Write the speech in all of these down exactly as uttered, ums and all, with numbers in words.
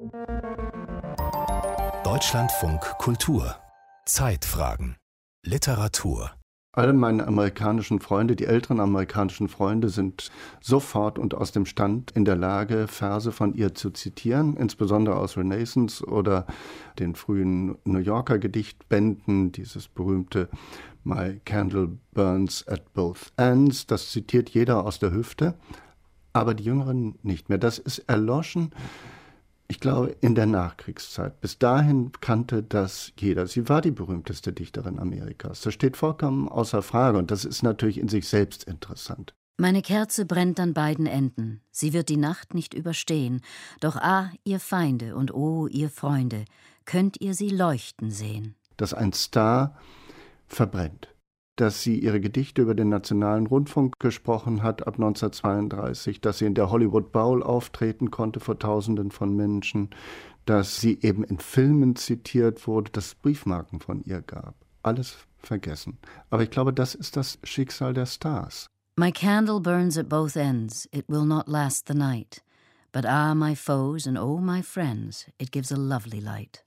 Deutschlandfunk Kultur. Zeitfragen. Literatur. Alle meine amerikanischen Freunde, die älteren amerikanischen Freunde, sind sofort und aus dem Stand in der Lage, Verse von ihr zu zitieren, insbesondere aus Renaissance oder den frühen New Yorker Gedichtbänden, dieses berühmte My Candle Burns at Both Ends, das zitiert jeder aus der Hüfte, aber die Jüngeren nicht mehr. Das ist erloschen, ich glaube, in der Nachkriegszeit. Bis dahin kannte das jeder. Sie war die berühmteste Dichterin Amerikas. Das steht vollkommen außer Frage und das ist natürlich in sich selbst interessant. Meine Kerze brennt an beiden Enden. Sie wird die Nacht nicht überstehen. Doch ah, ihr Feinde und oh, ihr Freunde, könnt ihr sie leuchten sehen. Dass ein Star verbrennt. Dass sie ihre Gedichte über den Nationalen Rundfunk gesprochen hat ab neunzehnhundertzweiunddreißig, dass sie in der Hollywood Bowl auftreten konnte vor Tausenden von Menschen, dass sie eben in Filmen zitiert wurde, dass es Briefmarken von ihr gab. Alles vergessen. Aber ich glaube, das ist das Schicksal der Stars. My candle burns at both ends, it will not last the night. But ah, my foes and oh, my friends, it gives a lovely light.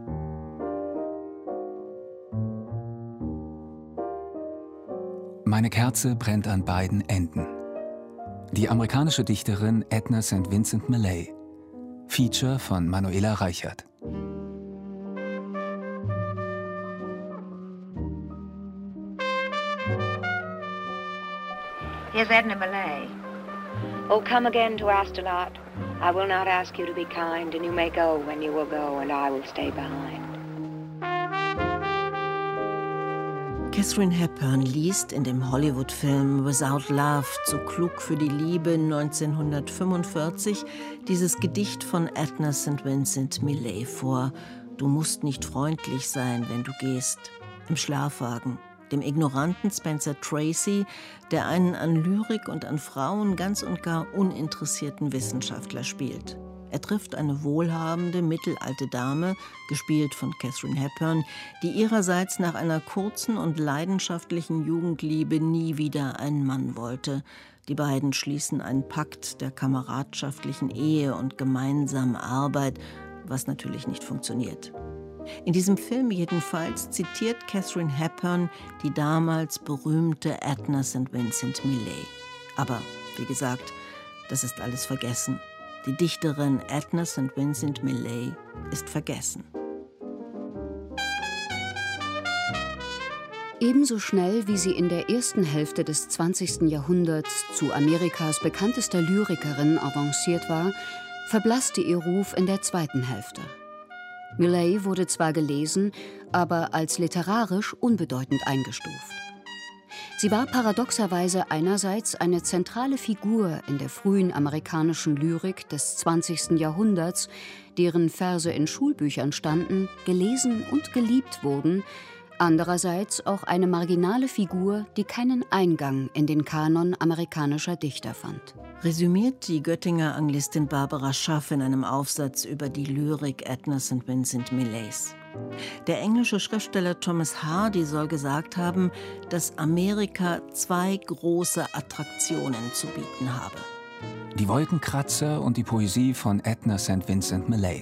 Meine Kerze brennt an beiden Enden. Die amerikanische Dichterin Edna Saint Vincent Millay. Feature von Manuela Reichert. Here's Edna Millay. Oh, come again to Astolat. I will not ask you to be kind, and you may go when you will go, and I will stay behind. Katharine Hepburn liest in dem Hollywood-Film Without Love, zu klug für die Liebe neunzehnhundertfünfundvierzig, dieses Gedicht von Edna Saint Vincent Millay vor. Du musst nicht freundlich sein, wenn du gehst. Im Schlafwagen, dem ignoranten Spencer Tracy, der einen an Lyrik und an Frauen ganz und gar uninteressierten Wissenschaftler spielt. Er trifft eine wohlhabende, mittelalte Dame, gespielt von Katharine Hepburn, die ihrerseits nach einer kurzen und leidenschaftlichen Jugendliebe nie wieder einen Mann wollte. Die beiden schließen einen Pakt der kameradschaftlichen Ehe und gemeinsamen Arbeit, was natürlich nicht funktioniert. In diesem Film jedenfalls zitiert Katharine Hepburn die damals berühmte Edna Saint Vincent Millay. Aber, wie gesagt, das ist alles vergessen. Die Dichterin Edna Saint Vincent Millay ist vergessen. Ebenso schnell, wie sie in der ersten Hälfte des zwanzigsten Jahrhunderts zu Amerikas bekanntester Lyrikerin avanciert war, verblasste ihr Ruf in der zweiten Hälfte. Millay wurde zwar gelesen, aber als literarisch unbedeutend eingestuft. Sie war paradoxerweise einerseits eine zentrale Figur in der frühen amerikanischen Lyrik des zwanzigsten Jahrhunderts, deren Verse in Schulbüchern standen, gelesen und geliebt wurden, andererseits auch eine marginale Figur, die keinen Eingang in den Kanon amerikanischer Dichter fand. Resümiert die Göttinger Anglistin Barbara Schaff in einem Aufsatz über die Lyrik Edna Saint Vincent Millays. Der englische Schriftsteller Thomas Hardy soll gesagt haben, dass Amerika zwei große Attraktionen zu bieten habe. Die Wolkenkratzer und die Poesie von Edna Saint Vincent Millay.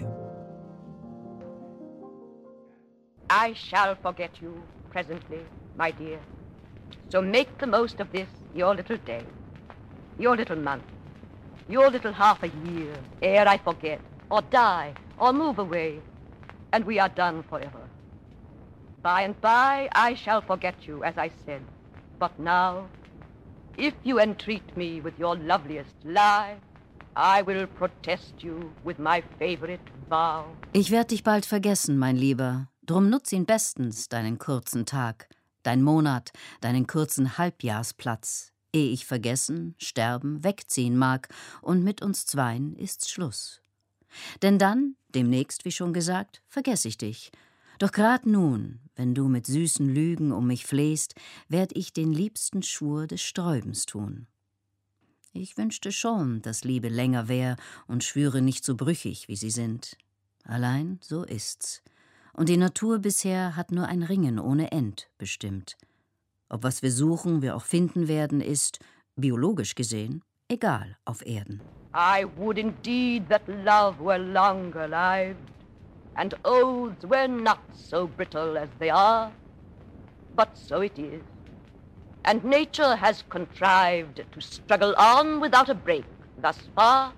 I shall forget you presently, my dear. So make the most of this, your little day, your little month, your little half a year, ere I forget, or die, or move away, and we are done forever. By and by I shall forget you, as I said, but now, if you entreat me with your loveliest lie, I will protest you with my favorite vow. Ich werd dich bald vergessen, mein Lieber. Drum nutz ihn bestens, deinen kurzen Tag, dein Monat, deinen kurzen Halbjahrsplatz, ehe ich vergessen, sterben, wegziehen mag, und mit uns zweien ist's Schluss. Denn dann, demnächst, wie schon gesagt, vergess ich dich. Doch grad nun, wenn du mit süßen Lügen um mich flehst, werd ich den liebsten Schwur des Sträubens tun. Ich wünschte schon, dass Liebe länger wär und Schwüre nicht so brüchig, wie sie sind. Allein so ist's. Und die Natur bisher hat nur ein Ringen ohne End bestimmt. Ob was wir suchen, wir auch finden werden, ist, biologisch gesehen, egal auf Erden. I would indeed that love were longer lived, and oaths were not so brittle as they are, but so it is. And nature has contrived to struggle on without a break thus far.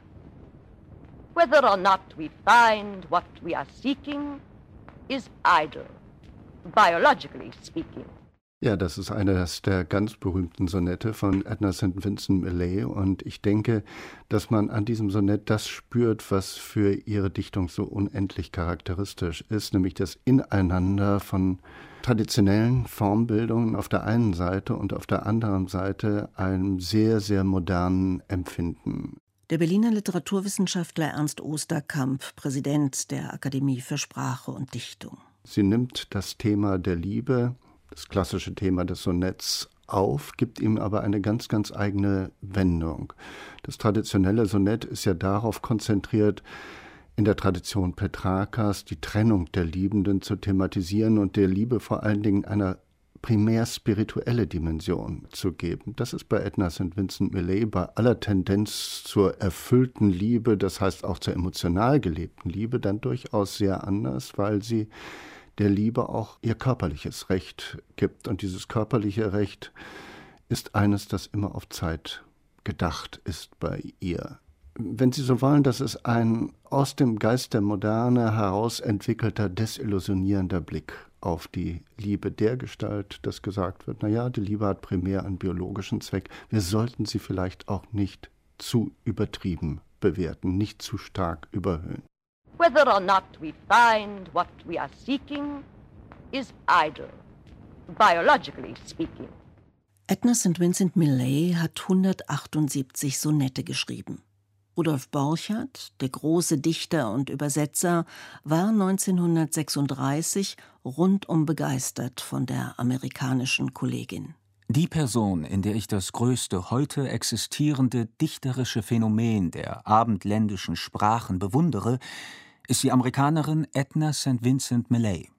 Whether or not we find what we are seeking is idle, biologically speaking. Ja, das ist eines der ganz berühmten Sonette von Edna Saint Vincent Millay und ich denke, dass man an diesem Sonett das spürt, was für ihre Dichtung so unendlich charakteristisch ist, nämlich das Ineinander von traditionellen Formbildungen auf der einen Seite und auf der anderen Seite einem sehr, sehr modernen Empfinden. Der Berliner Literaturwissenschaftler Ernst Osterkamp, Präsident der Akademie für Sprache und Dichtung. Sie nimmt das Thema der Liebe, das klassische Thema des Sonetts, auf, gibt ihm aber eine ganz, ganz eigene Wendung. Das traditionelle Sonett ist ja darauf konzentriert, in der Tradition Petrarkas die Trennung der Liebenden zu thematisieren und der Liebe vor allen Dingen eine primär spirituelle Dimension zu geben. Das ist bei Edna Saint Vincent Millay bei aller Tendenz zur erfüllten Liebe, das heißt auch zur emotional gelebten Liebe, dann durchaus sehr anders, weil sie der Liebe auch ihr körperliches Recht gibt. Und dieses körperliche Recht ist eines, das immer auf Zeit gedacht ist bei ihr. Wenn Sie so wollen, das ist ein aus dem Geist der Moderne heraus entwickelter, desillusionierender Blick auf die Liebe dergestalt, dass gesagt wird, naja, die Liebe hat primär einen biologischen Zweck. Wir sollten sie vielleicht auch nicht zu übertrieben bewerten, nicht zu stark überhöhen. Whether or not we find what we are seeking is idle, biologically speaking. Edna Saint Vincent Millay hat hundertachtundsiebzig Sonette geschrieben. Rudolf Borchardt, der große Dichter und Übersetzer, war neunzehnhundertsechsunddreißig rundum begeistert von der amerikanischen Kollegin. Die Person, in der ich das größte heute existierende dichterische Phänomen der abendländischen Sprachen bewundere, ist die Amerikanerin Edna Saint Vincent Millay.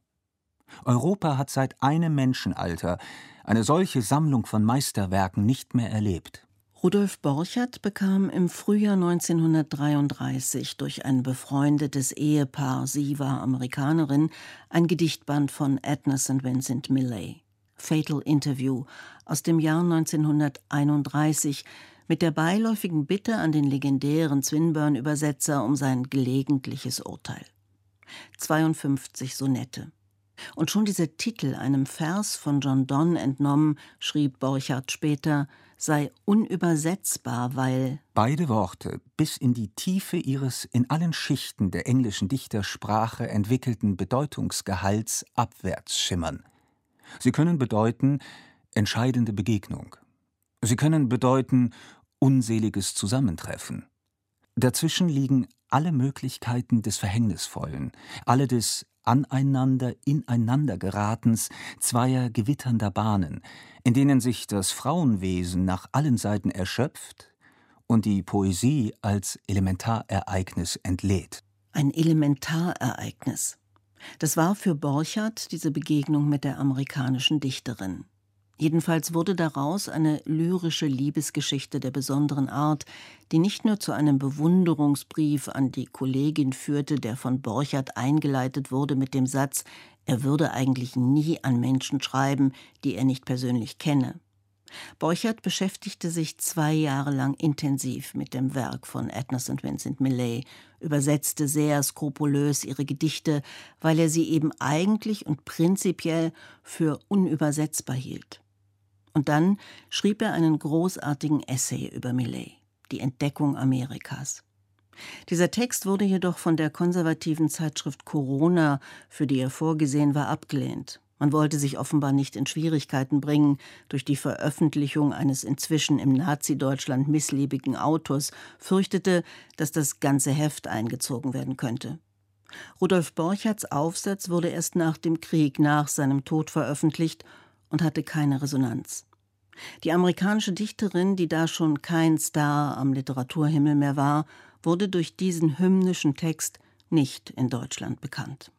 Europa hat seit einem Menschenalter eine solche Sammlung von Meisterwerken nicht mehr erlebt. Rudolf Borchardt bekam im Frühjahr neunzehnhundertdreiunddreißig durch ein befreundetes Ehepaar, sie war Amerikanerin, ein Gedichtband von Edna Saint Vincent Millay. Fatal Interview aus dem Jahr neunzehnhunderteinunddreißig mit der beiläufigen Bitte an den legendären Swinburne-Übersetzer um sein gelegentliches Urteil. zweiundfünfzig Sonette. Und schon dieser Titel, einem Vers von John Donne entnommen, schrieb Borchardt später, sei unübersetzbar, weil beide Worte bis in die Tiefe ihres in allen Schichten der englischen Dichtersprache entwickelten Bedeutungsgehalts abwärts schimmern. Sie können bedeuten entscheidende Begegnung. Sie können bedeuten unseliges Zusammentreffen. Dazwischen liegen alle Möglichkeiten des Verhängnisvollen, alle des aneinander, ineinandergeratens zweier gewitternder Bahnen, in denen sich das Frauenwesen nach allen Seiten erschöpft und die Poesie als Elementarereignis entlädt. Ein Elementarereignis. Das war für Borchardt diese Begegnung mit der amerikanischen Dichterin. Jedenfalls wurde daraus eine lyrische Liebesgeschichte der besonderen Art, die nicht nur zu einem Bewunderungsbrief an die Kollegin führte, der von Borchardt eingeleitet wurde mit dem Satz, er würde eigentlich nie an Menschen schreiben, die er nicht persönlich kenne. Borchardt beschäftigte sich zwei Jahre lang intensiv mit dem Werk von Edna Saint Vincent Millay, übersetzte sehr skrupulös ihre Gedichte, weil er sie eben eigentlich und prinzipiell für unübersetzbar hielt. Und dann schrieb er einen großartigen Essay über Millay, die Entdeckung Amerikas. Dieser Text wurde jedoch von der konservativen Zeitschrift Corona, für die er vorgesehen war, abgelehnt. Man wollte sich offenbar nicht in Schwierigkeiten bringen durch die Veröffentlichung eines inzwischen im Nazi-Deutschland missliebigen Autors, fürchtete, dass das ganze Heft eingezogen werden könnte. Rudolf Borchardts Aufsatz wurde erst nach dem Krieg, nach seinem Tod veröffentlicht und hatte keine Resonanz. Die amerikanische Dichterin, die da schon kein Star am Literaturhimmel mehr war, wurde durch diesen hymnischen Text nicht in Deutschland bekannt.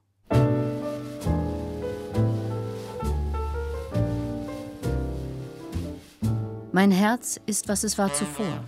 Mein Herz ist, was es war zuvor.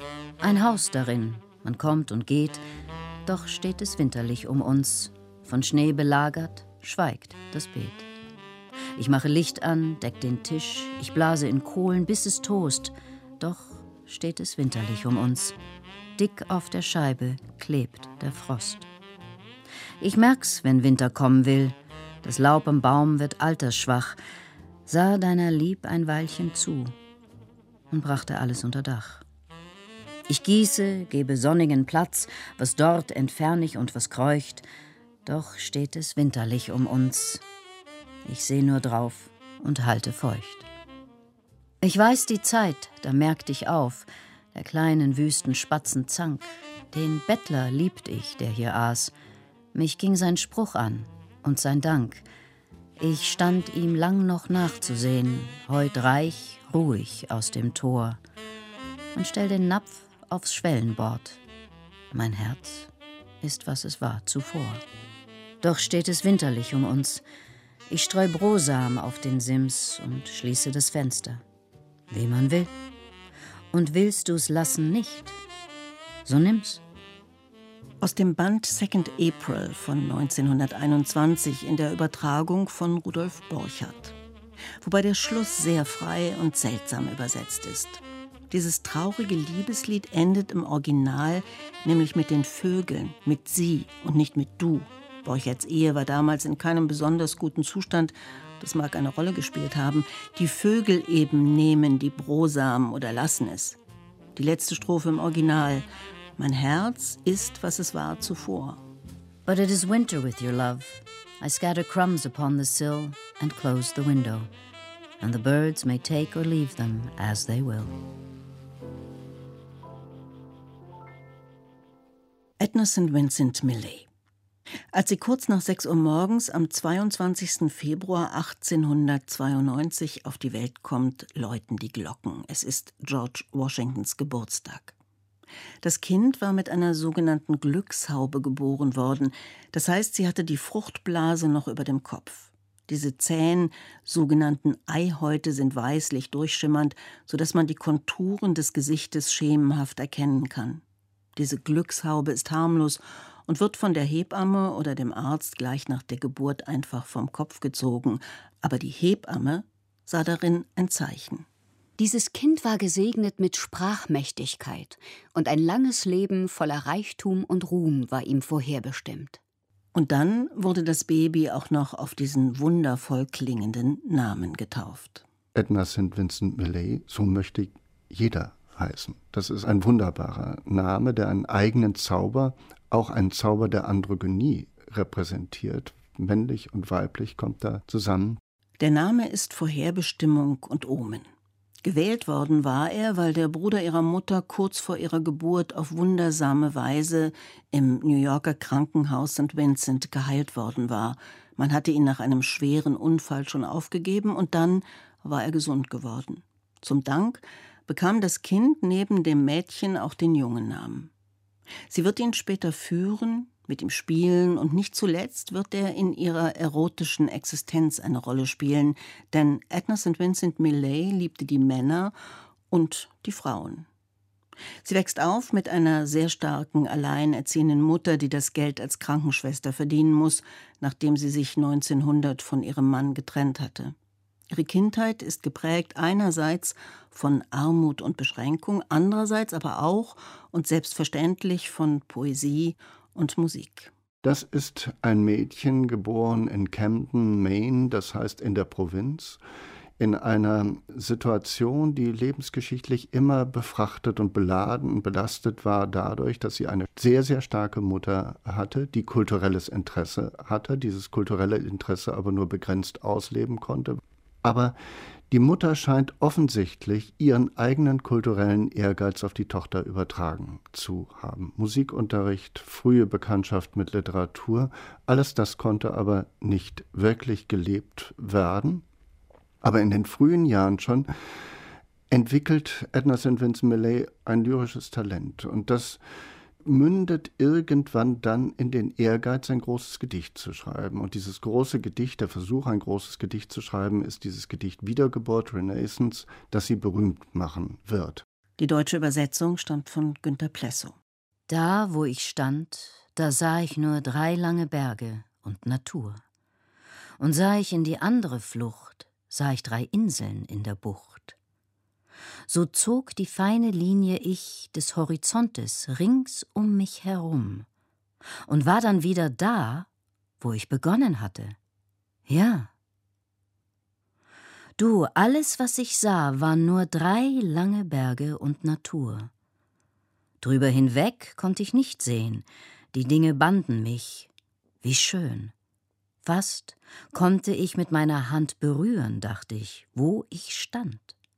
Ein Haus darin, man kommt und geht, doch steht es winterlich um uns. Von Schnee belagert, schweigt das Beet. Ich mache Licht an, deck den Tisch, ich blase in Kohlen, bis es tost, doch steht es winterlich um uns. Dick auf der Scheibe klebt der Frost. Ich merk's, wenn Winter kommen will, das Laub am Baum wird altersschwach, sah deiner Lieb ein Weilchen zu und brachte alles unter Dach. Ich gieße, gebe sonnigen Platz, was dort entfern ich und was kreucht, doch steht es winterlich um uns. Ich seh nur drauf und halte feucht. Ich weiß die Zeit, da merkt ich auf, der kleinen wüsten Spatzen Zank. Den Bettler liebt ich, der hier aß. Mich ging sein Spruch an und sein Dank. Ich stand ihm lang noch nachzusehen, heut reich, ruhig aus dem Tor, und stell den Napf aufs Schwellenbord. Mein Herz ist, was es war zuvor. Doch steht es winterlich um uns. Ich streu Brosamen auf den Sims und schließe das Fenster. Wie man will. Und willst du's lassen nicht, so nimm's. Aus dem Band Second April von neunzehnhunderteinundzwanzig in der Übertragung von Rudolf Borchardt. Wobei der Schluss sehr frei und seltsam übersetzt ist. Dieses traurige Liebeslied endet im Original nämlich mit den Vögeln, mit sie und nicht mit du. Borchardts Ehe war damals in keinem besonders guten Zustand, das mag eine Rolle gespielt haben. Die Vögel eben nehmen die Brosamen oder lassen es. Die letzte Strophe im Original: Mein Herz ist, was es war zuvor. But it is winter with your love. I scatter crumbs upon the sill and close the window, and the birds may take or leave them as they will. Edna Saint Vincent Millay. Als sie kurz nach sechs Uhr morgens am zweiundzwanzigsten Februar achtzehnhundertzweiundneunzig auf die Welt kommt, läuten die Glocken. Es ist George Washingtons Geburtstag. Das Kind war mit einer sogenannten Glückshaube geboren worden. Das heißt, sie hatte die Fruchtblase noch über dem Kopf. Diese zähen, sogenannten Eihäute sind weißlich durchschimmernd, sodass man die Konturen des Gesichtes schemenhaft erkennen kann. Diese Glückshaube ist harmlos und wird von der Hebamme oder dem Arzt gleich nach der Geburt einfach vom Kopf gezogen. Aber die Hebamme sah darin ein Zeichen. Dieses Kind war gesegnet mit Sprachmächtigkeit und ein langes Leben voller Reichtum und Ruhm war ihm vorherbestimmt. Und dann wurde das Baby auch noch auf diesen wundervoll klingenden Namen getauft. Edna Saint Vincent Millay, so möchte jeder heißen. Das ist ein wunderbarer Name, der einen eigenen Zauber, auch einen Zauber der Androgynie repräsentiert. Männlich und weiblich kommt da zusammen. Der Name ist Vorherbestimmung und Omen. Gewählt worden war er, weil der Bruder ihrer Mutter kurz vor ihrer Geburt auf wundersame Weise im New Yorker Krankenhaus Saint Vincent geheilt worden war. Man hatte ihn nach einem schweren Unfall schon aufgegeben und dann war er gesund geworden. Zum Dank bekam das Kind neben dem Mädchen auch den Jungennamen. Sie wird ihn später führen, mit ihm spielen und nicht zuletzt wird er in ihrer erotischen Existenz eine Rolle spielen, denn Edna Saint Vincent Millay liebte die Männer und die Frauen. Sie wächst auf mit einer sehr starken, alleinerziehenden Mutter, die das Geld als Krankenschwester verdienen muss, nachdem sie sich neunzehnhundert von ihrem Mann getrennt hatte. Ihre Kindheit ist geprägt einerseits von Armut und Beschränkung, andererseits aber auch und selbstverständlich von Poesie und Musik. Das ist ein Mädchen, geboren in Camden, Maine, das heißt in der Provinz, in einer Situation, die lebensgeschichtlich immer befrachtet und beladen und belastet war dadurch, dass sie eine sehr, sehr starke Mutter hatte, die kulturelles Interesse hatte, dieses kulturelle Interesse aber nur begrenzt ausleben konnte. Aber die Mutter scheint offensichtlich ihren eigenen kulturellen Ehrgeiz auf die Tochter übertragen zu haben. Musikunterricht, frühe Bekanntschaft mit Literatur, alles das konnte aber nicht wirklich gelebt werden. Aber in den frühen Jahren schon entwickelt Edna Saint Vincent Millay ein lyrisches Talent. Und das mündet irgendwann dann in den Ehrgeiz, ein großes Gedicht zu schreiben. Und dieses große Gedicht, der Versuch, ein großes Gedicht zu schreiben, ist dieses Gedicht Wiedergeburt, Renaissance, das sie berühmt machen wird. Die deutsche Übersetzung stammt von Günter Plessow. Da, wo ich stand, da sah ich nur drei lange Berge und Natur. Und sah ich in die andere Flucht, sah ich drei Inseln in der Bucht. So zog die feine Linie ich des Horizontes rings um mich herum und war dann wieder da, wo ich begonnen hatte. Ja. Du, alles, was ich sah, waren nur drei lange Berge und Natur. Drüber hinweg konnte ich nicht sehen, die Dinge banden mich. Wie schön. Fast konnte ich mit meiner Hand berühren, dachte ich, wo ich stand.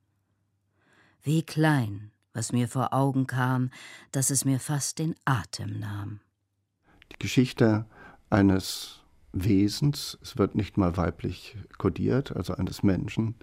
Wie klein, was mir vor Augen kam, dass es mir fast den Atem nahm. Die Geschichte eines Wesens, es wird nicht mal weiblich kodiert, also eines Menschen,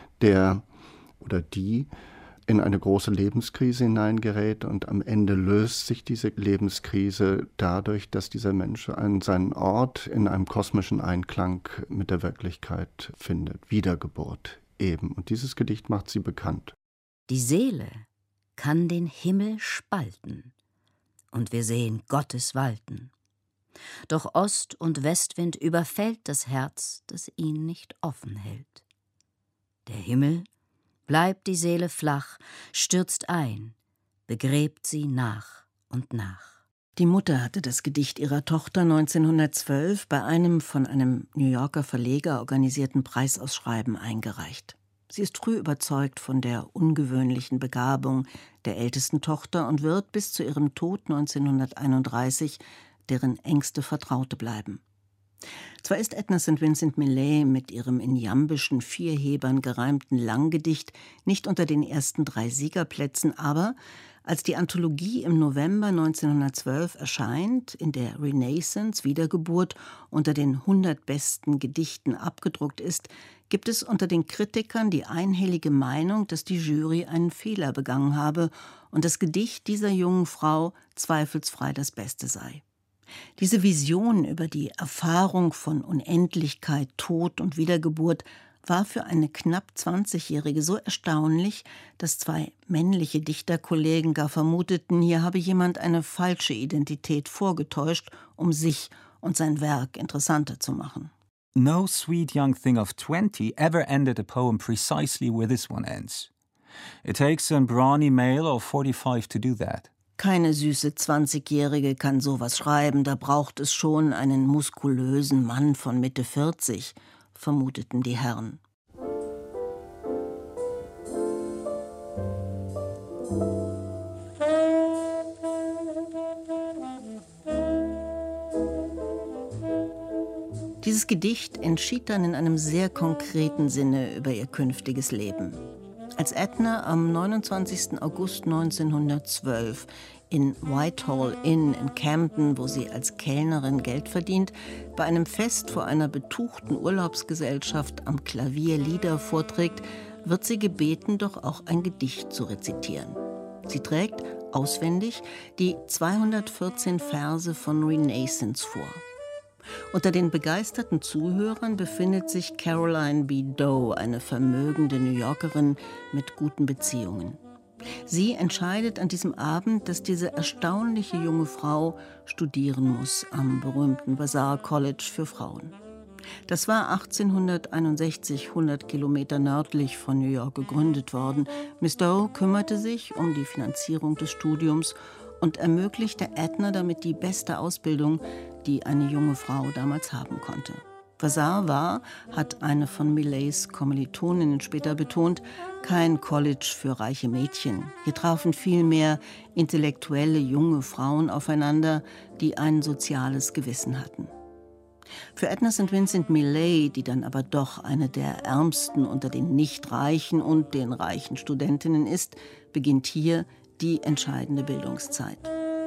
der oder die in eine große Lebenskrise hineingerät und am Ende löst sich diese Lebenskrise dadurch, dass dieser Mensch einen, seinen Ort in einem kosmischen Einklang mit der Wirklichkeit findet. Wiedergeburt eben. Und dieses Gedicht macht sie bekannt. Die Seele kann den Himmel spalten und wir sehen Gottes walten. Doch Ost- und Westwind überfällt das Herz, das ihn nicht offen hält. Der Himmel bleibt die Seele flach, stürzt ein, begräbt sie nach und nach. Die Mutter hatte das Gedicht ihrer Tochter neunzehnhundertzwölf bei einem von einem New Yorker Verleger organisierten Preisausschreiben eingereicht. Sie ist früh überzeugt von der ungewöhnlichen Begabung der ältesten Tochter und wird bis zu ihrem Tod neunzehnhunderteinunddreißig deren engste Vertraute bleiben. Zwar ist Edna Saint Vincent Millay mit ihrem in jambischen Vierhebern gereimten Langgedicht nicht unter den ersten drei Siegerplätzen, aber als die Anthologie im November neunzehnhundertzwölf erscheint, in der Renaissance, Wiedergeburt, unter den hundert besten Gedichten abgedruckt ist, gibt es unter den Kritikern die einhellige Meinung, dass die Jury einen Fehler begangen habe und das Gedicht dieser jungen Frau zweifelsfrei das Beste sei. Diese Vision über die Erfahrung von Unendlichkeit, Tod und Wiedergeburt war für eine knapp zwanzigjährige so erstaunlich, dass zwei männliche Dichterkollegen gar vermuteten, hier habe jemand eine falsche Identität vorgetäuscht, um sich und sein Werk interessanter zu machen. No sweet young thing of twenty ever ended a poem precisely where this one ends. It takes a brawny male of forty-five to do that. Keine süße Zwanzigjährige kann sowas schreiben, da braucht es schon einen muskulösen Mann von Mitte vierzig, vermuteten die Herren. Dieses Gedicht entschied dann in einem sehr konkreten Sinne über ihr künftiges Leben. Als Edna am neunundzwanzigsten August neunzehnhundertzwölf in Whitehall Inn in Camden, wo sie als Kellnerin Geld verdient, bei einem Fest vor einer betuchten Urlaubsgesellschaft am Klavier Lieder vorträgt, wird sie gebeten, doch auch ein Gedicht zu rezitieren. Sie trägt auswendig die zweihundertvierzehn Verse von Renaissance vor. Unter den begeisterten Zuhörern befindet sich Caroline B. Doe, eine vermögende New Yorkerin mit guten Beziehungen. Sie entscheidet an diesem Abend, dass diese erstaunliche junge Frau studieren muss am berühmten Vassar College für Frauen. Das war achtzehnhunderteinundsechzig, hundert Kilometer nördlich von New York gegründet worden. Miss Doe kümmerte sich um die Finanzierung des Studiums und ermöglichte Edna damit die beste Ausbildung, die eine junge Frau damals haben konnte. Vassar war, hat eine von Millays Kommilitoninnen später betont, kein College für reiche Mädchen. Hier trafen vielmehr intellektuelle junge Frauen aufeinander, die ein soziales Gewissen hatten. Für Edna Saint Vincent Millay, die dann aber doch eine der ärmsten unter den nicht-reichen und den reichen Studentinnen ist, beginnt hier die entscheidende Bildungszeit.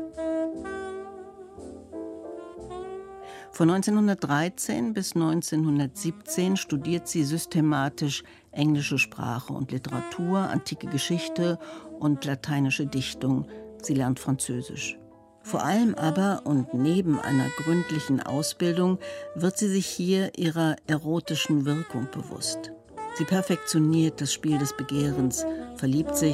Von neunzehnhundertdreizehn bis neunzehnhundertsiebzehn studiert sie systematisch englische Sprache und Literatur, antike Geschichte und lateinische Dichtung. Sie lernt Französisch. Vor allem aber und neben einer gründlichen Ausbildung wird sie sich hier ihrer erotischen Wirkung bewusst. Sie perfektioniert das Spiel des Begehrens, verliebt sich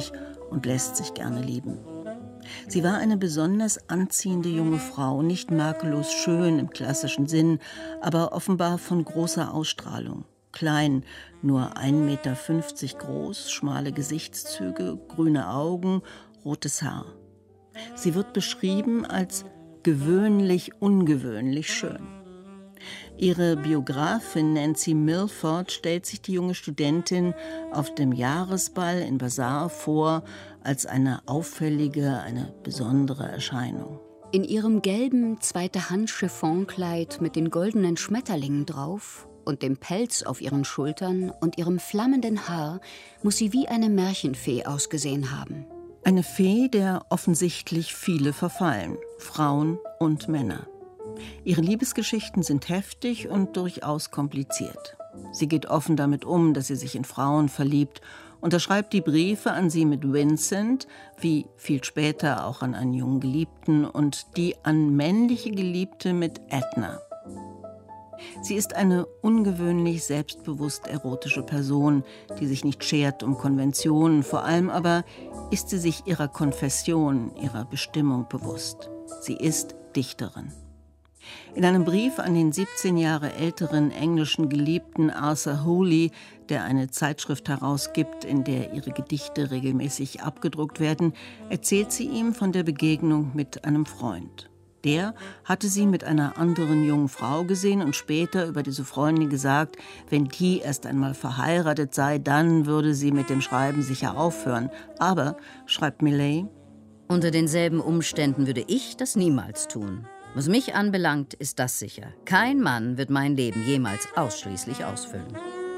und lässt sich gerne lieben. Sie war eine besonders anziehende junge Frau, nicht makellos schön im klassischen Sinn, aber offenbar von großer Ausstrahlung. Klein, nur ein Meter fünfzig groß, schmale Gesichtszüge, grüne Augen, rotes Haar. Sie wird beschrieben als gewöhnlich ungewöhnlich schön. Ihre Biografin Nancy Milford stellt sich die junge Studentin auf dem Jahresball in Vassar vor als eine auffällige, eine besondere Erscheinung. In ihrem gelben Zweite-Hand-Chiffonkleid mit den goldenen Schmetterlingen drauf und dem Pelz auf ihren Schultern und ihrem flammenden Haar muss sie wie eine Märchenfee ausgesehen haben. Eine Fee, der offensichtlich viele verfallen, Frauen und Männer. Ihre Liebesgeschichten sind heftig und durchaus kompliziert. Sie geht offen damit um, dass sie sich in Frauen verliebt, unterschreibt die Briefe an sie mit Vincent, wie viel später auch an einen jungen Geliebten, und die an männliche Geliebte mit Edna. Sie ist eine ungewöhnlich selbstbewusst erotische Person, die sich nicht schert um Konventionen, vor allem aber ist sie sich ihrer Konfession, ihrer Bestimmung bewusst. Sie ist Dichterin. In einem Brief an den siebzehn Jahre älteren englischen Geliebten Arthur Hooley, der eine Zeitschrift herausgibt, in der ihre Gedichte regelmäßig abgedruckt werden, erzählt sie ihm von der Begegnung mit einem Freund. Der hatte sie mit einer anderen jungen Frau gesehen und später über diese Freundin gesagt, wenn die erst einmal verheiratet sei, dann würde sie mit dem Schreiben sicher aufhören. Aber, schreibt Millay, unter denselben Umständen würde ich das niemals tun. Was mich anbelangt, ist das sicher. Kein Mann wird mein Leben jemals ausschließlich ausfüllen.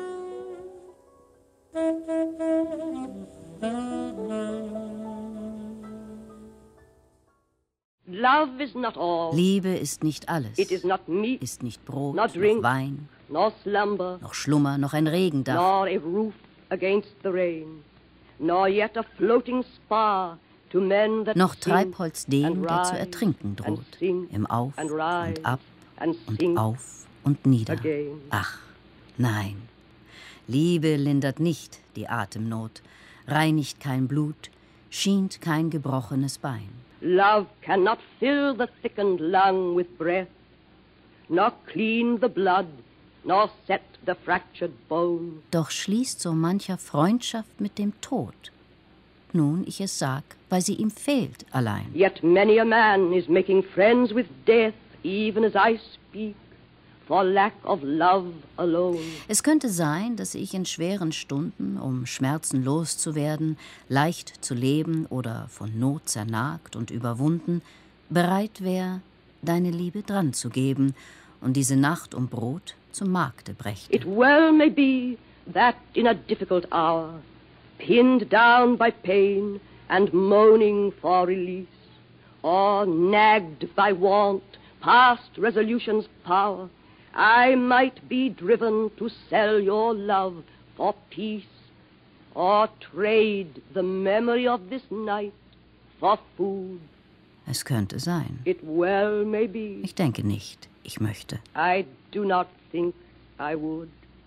Love is not all. Liebe ist nicht alles. It is not meat, ist nicht Brot, not drink, noch Wein, nor slumber, noch Schlummer, noch ein Regendach, nor a roof against the rain, nor yet a floating spar to men that noch sing Treibholz dem, and der zu rise ertrinken droht, and sing im Auf and rise und Ab and und sing auf und nieder. again. Ach, nein, Liebe lindert nicht die Atemnot, reinigt kein Blut, schient kein gebrochenes Bein. Love cannot fill the thickened lung with breath, nor clean the blood, nor set the fractured bone. Doch schließt so mancher Freundschaft mit dem Tod. Nun ich es sag, weil sie ihm fehlt allein. Yet many a man is making friends with death, even as I speak, for lack of love alone. Es könnte sein, dass ich in schweren Stunden, um Schmerzen loszuwerden, leicht zu leben oder von Not zernagt und überwunden, bereit wär, deine Liebe dran zu geben und diese Nacht um Brot zum Markte brächte. It well may be that in a difficult hour, pinned down by pain and moaning for release, or nagged by want past resolution's power, I might be driven to sell your love for peace, or trade the memory of this night for food. Es könnte sein. It well may be. Ich denke nicht, ich möchte. I do not think I would.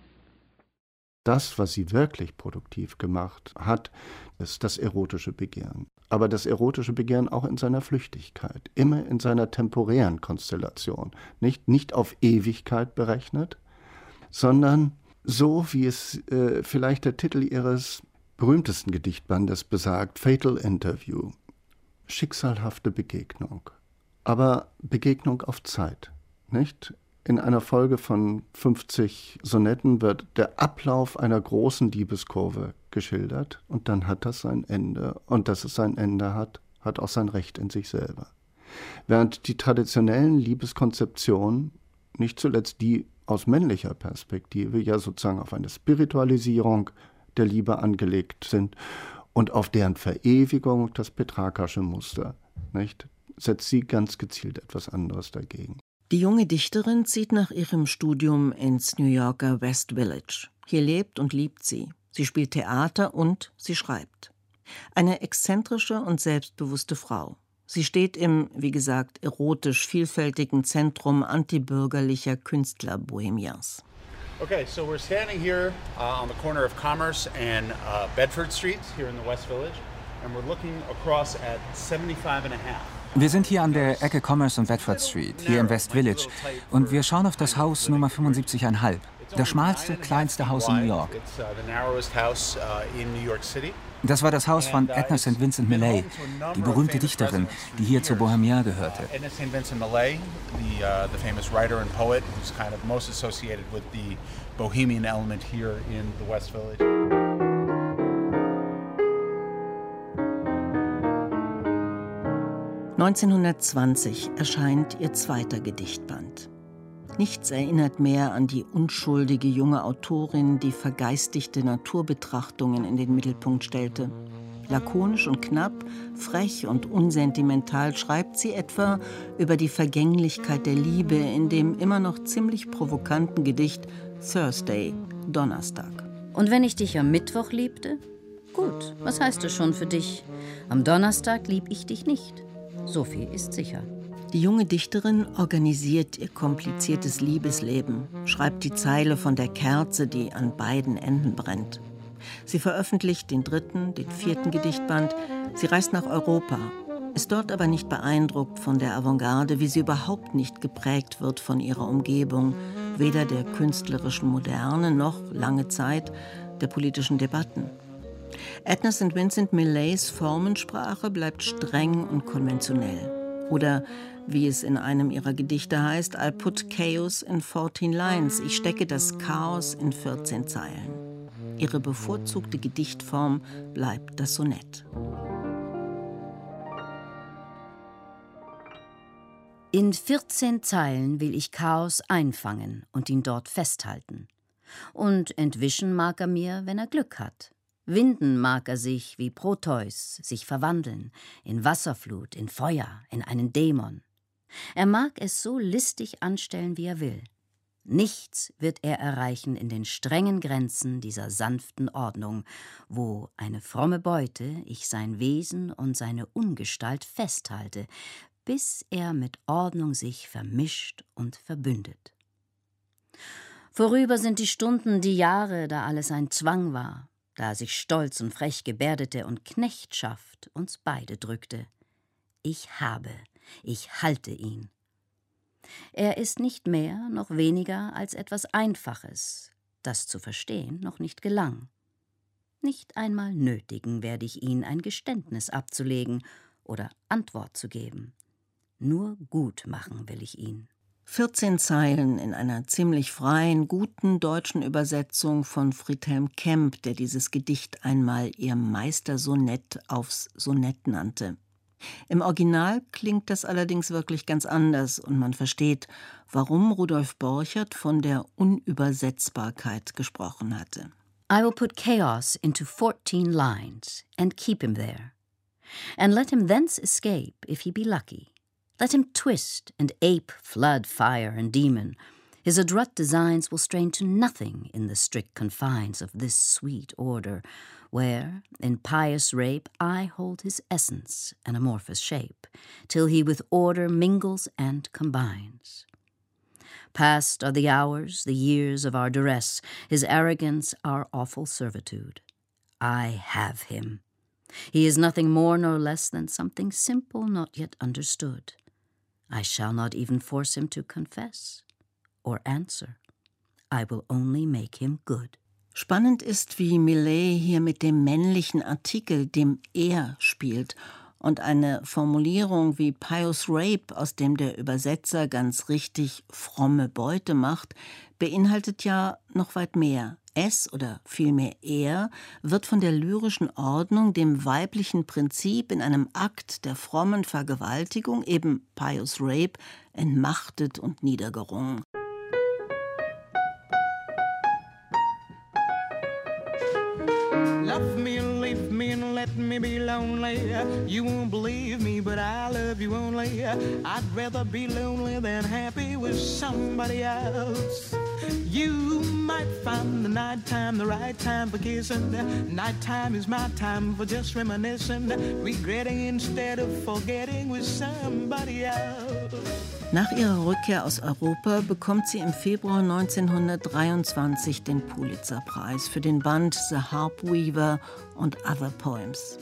Das, was sie wirklich produktiv gemacht hat, ist das erotische Begehren. Aber das erotische Begehren auch in seiner Flüchtigkeit, immer in seiner temporären Konstellation. Nicht, nicht auf Ewigkeit berechnet, sondern so, wie es äh, vielleicht der Titel ihres berühmtesten Gedichtbandes besagt, Fatal Interview. Schicksalhafte Begegnung. Aber Begegnung auf Zeit, nicht? In einer Folge von fünfzig Sonetten wird der Ablauf einer großen Liebeskurve geschildert und dann hat das sein Ende. Und dass es sein Ende hat, hat auch sein Recht in sich selber. Während die traditionellen Liebeskonzeptionen, nicht zuletzt die aus männlicher Perspektive, ja sozusagen auf eine Spiritualisierung der Liebe angelegt sind und auf deren Verewigung das Petrarcasche Muster, nicht, setzt sie ganz gezielt etwas anderes dagegen. Die junge Dichterin zieht nach ihrem Studium ins New Yorker West Village. Hier lebt und liebt sie. Sie spielt Theater und sie schreibt. Eine exzentrische und selbstbewusste Frau. Sie steht im, wie gesagt, erotisch vielfältigen Zentrum antibürgerlicher Künstler-Bohemiens. Okay, so we're standing here uh, on the corner of Commerce and uh, Bedford Streets here in the West Village. Wir sind hier an der Ecke Commerce und Bedford Street, hier im West Village, und wir schauen auf das Haus Nummer fünfundsiebzig Komma fünf. Das schmalste, kleinste Haus in New York. Das war das Haus von Edna Saint Vincent Millay, die berühmte Dichterin, die hier zur Bohème gehörte. Edna Saint Vincent Millay, the, uh, the famous writer and poet, who's kind of most associated with the bohemian element here in the West Village. neunzehnhundertzwanzig erscheint ihr zweiter Gedichtband. Nichts erinnert mehr an die unschuldige junge Autorin, die vergeistigte Naturbetrachtungen in den Mittelpunkt stellte. Lakonisch und knapp, frech und unsentimental schreibt sie etwa über die Vergänglichkeit der Liebe in dem immer noch ziemlich provokanten Gedicht Thursday, Donnerstag. Und wenn ich dich am Mittwoch liebte? Gut, was heißt es schon für dich? Am Donnerstag lieb ich dich nicht. So viel ist sicher. Die junge Dichterin organisiert ihr kompliziertes Liebesleben, schreibt die Zeile von der Kerze, die an beiden Enden brennt. Sie veröffentlicht den dritten, den vierten Gedichtband. Sie reist nach Europa, ist dort aber nicht beeindruckt von der Avantgarde, wie sie überhaupt nicht geprägt wird von ihrer Umgebung, weder der künstlerischen Moderne noch, lange Zeit, der politischen Debatten. Edna Saint Vincent Millays Formensprache bleibt streng und konventionell. Oder wie es in einem ihrer Gedichte heißt, I'll put chaos in fourteen lines. Ich stecke das Chaos in vierzehn Zeilen. Ihre bevorzugte Gedichtform bleibt das Sonett. In vierzehn Zeilen will ich Chaos einfangen und ihn dort festhalten. Und entwischen mag er mir, wenn er Glück hat. Winden mag er sich wie Proteus, sich verwandeln, in Wasserflut, in Feuer, in einen Dämon. Er mag es so listig anstellen, wie er will. Nichts wird er erreichen in den strengen Grenzen dieser sanften Ordnung, wo eine fromme Beute ich sein Wesen und seine Ungestalt festhalte, bis er mit Ordnung sich vermischt und verbündet. Vorüber sind die Stunden, die Jahre, da alles ein Zwang war, da er sich stolz und frech gebärdete und Knechtschaft uns beide drückte. Ich habe, ich halte ihn. Er ist nicht mehr noch weniger als etwas Einfaches, das zu verstehen noch nicht gelang. Nicht einmal nötigen werde ich ihn, ein Geständnis abzulegen oder Antwort zu geben. Nur gut machen will ich ihn. vierzehn Zeilen in einer ziemlich freien, guten deutschen Übersetzung von Friedhelm Kemp, der dieses Gedicht einmal ihr Meistersonett aufs Sonett nannte. Im Original klingt das allerdings wirklich ganz anders und man versteht, warum Rudolf Borchert von der Unübersetzbarkeit gesprochen hatte. I will put chaos into fourteen lines and keep him there, and let him thence escape if he be lucky. Let him twist and ape flood, fire, and demon. His adroit designs will strain to nothing in the strict confines of this sweet order, where, in pious rape, I hold his essence and amorphous shape, till he with order mingles and combines. Past are the hours, the years of our duress, his arrogance, our awful servitude. I have him. He is nothing more nor less than something simple not yet understood. I shall not even force him to confess or answer. I will only make him good. Spannend ist, wie Millay hier mit dem männlichen Artikel, dem Er, spielt und eine Formulierung wie pious rape, aus dem der Übersetzer ganz richtig fromme Beute macht, beinhaltet ja noch weit mehr. Es, oder vielmehr er, wird von der lyrischen Ordnung, dem weiblichen Prinzip in einem Akt der frommen Vergewaltigung, eben pious rape, entmachtet und niedergerungen. Love me and leave me and let me be lonely. You won't believe me, but I love you only. I'd rather be lonely than happy with somebody else. You might find the nighttime the right time for kissing. Nighttime is my time for just reminiscing, regretting instead of forgetting with somebody else. Nach ihrer Rückkehr aus Europa bekommt sie im Februar neunzehnhundertdreiundzwanzig den Pulitzer-Preis für den Band The Harp Weaver und Other Poems.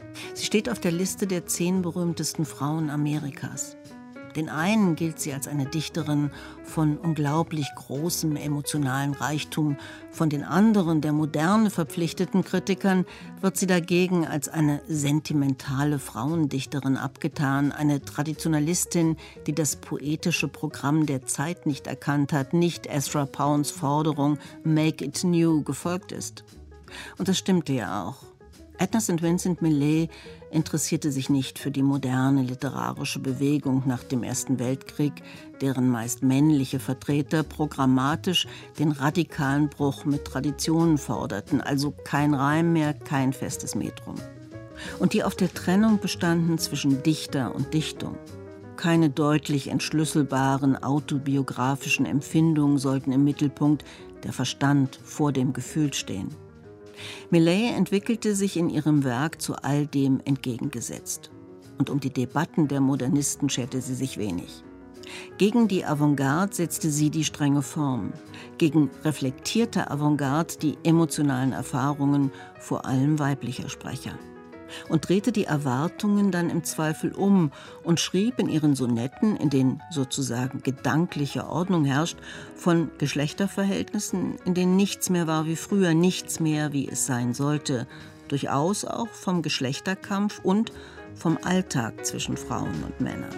Sie steht auf der Liste der zehn berühmtesten Frauen Amerikas. Den einen gilt sie als eine Dichterin von unglaublich großem emotionalen Reichtum, von den anderen, der Moderne verpflichteten Kritikern, wird sie dagegen als eine sentimentale Frauendichterin abgetan, eine Traditionalistin, die das poetische Programm der Zeit nicht erkannt hat, nicht Ezra Pounds Forderung »Make it new« gefolgt ist. Und das stimmte ja auch. Edna Saint Vincent Millay interessierte sich nicht für die moderne literarische Bewegung nach dem Ersten Weltkrieg, deren meist männliche Vertreter programmatisch den radikalen Bruch mit Traditionen forderten, also kein Reim mehr, kein festes Metrum. Und die auf der Trennung bestanden zwischen Dichter und Dichtung. Keine deutlich entschlüsselbaren autobiografischen Empfindungen sollten im Mittelpunkt, der Verstand vor dem Gefühl stehen. Millay entwickelte sich in ihrem Werk zu all dem entgegengesetzt. Und um die Debatten der Modernisten scherte sie sich wenig. Gegen die Avantgarde setzte sie die strenge Form, gegen reflektierte Avantgarde die emotionalen Erfahrungen vor allem weiblicher Sprecher. Und drehte die Erwartungen dann im Zweifel um und schrieb in ihren Sonetten, in denen sozusagen gedankliche Ordnung herrscht, von Geschlechterverhältnissen, in denen nichts mehr war wie früher, nichts mehr, wie es sein sollte, durchaus auch vom Geschlechterkampf und vom Alltag zwischen Frauen und Männern.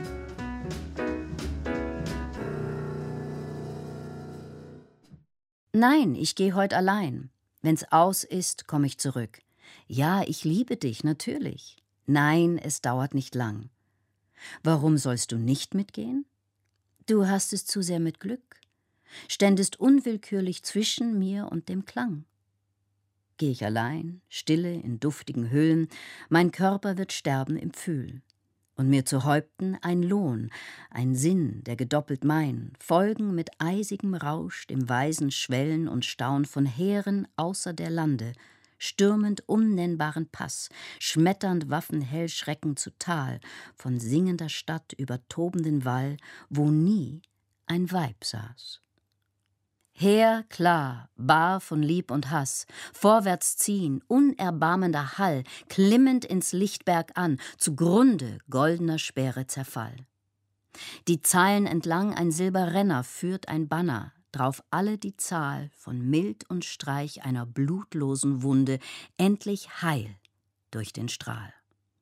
Nein, ich gehe heute allein. Wenn's aus ist, komme ich zurück. Ja, ich liebe dich, natürlich. Nein, es dauert nicht lang. Warum sollst du nicht mitgehen? Du hast es zu sehr mit Glück, ständest unwillkürlich zwischen mir und dem Klang. Geh ich allein, stille in duftigen Höhlen, mein Körper wird sterben im Pfühl. Und mir zu Häupten ein Lohn, ein Sinn, der gedoppelt mein, folgen mit eisigem Rausch dem weisen Schwellen und Staun von Heeren außer der Lande, stürmend unnennbaren Pass, schmetternd Waffenhell Schrecken zu Tal, von singender Stadt über tobenden Wall, wo nie ein Weib saß. Heer, klar, bar von Lieb und Hass, vorwärts ziehen, unerbarmender Hall, klimmend ins Lichtberg an, zugrunde goldener Speere Zerfall. Die Zeilen entlang ein Silberrenner führt ein Banner, drauf alle die Zahl von Mild und Streich einer blutlosen Wunde, endlich heil durch den Strahl.